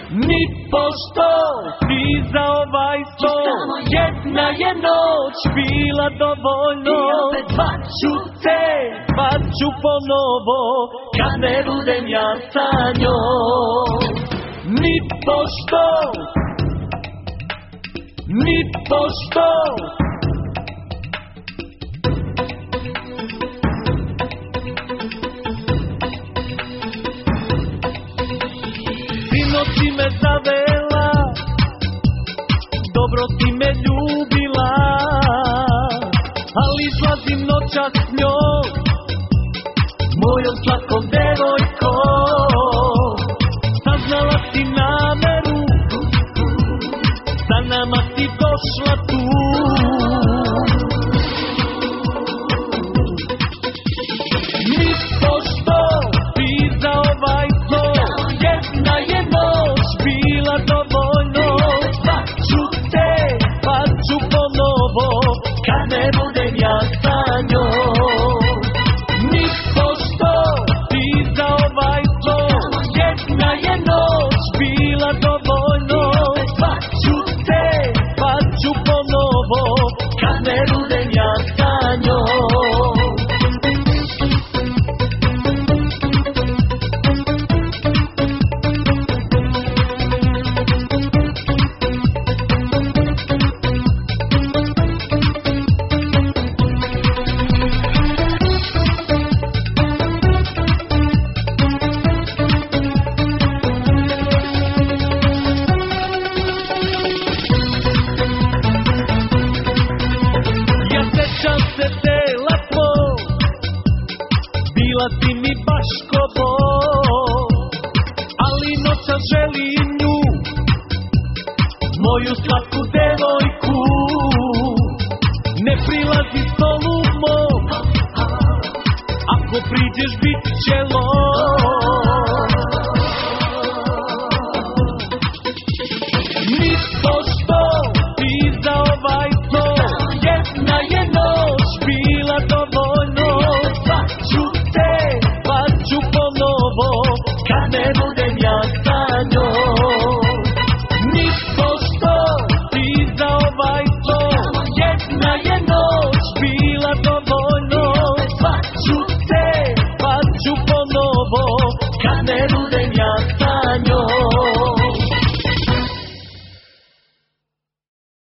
Ni pošto ti za ovaj sto, jedna je noć bila dovoljno. I opet zvaću te, zvaću ponovo, kad ne budem ja sa njom. Ni pošto, ni pošto. Sinoći me zavela, dobro ti me ljubila, ali izlazim noćas s njom, mojom slatkom devojkom. Saznala si nameru, za nama si došla tu. Ni pošto ti za ovaj sto, jedna je noć bila dovoljno. Zvaću te, pa ću ponovo, kad ne budem ja sa njom. Ni pošto ti za ovaj sto, jedna je noć bila dovoljno. Zvaću te, pa ću ponovo, kad ne budem ja sa njom. Sjećam se te lepo, bila si mi baš ko Bog, ali noćas želim nju, moju slatku devojku. Ne prilazi stolu mom, ako priđeš bit će lom.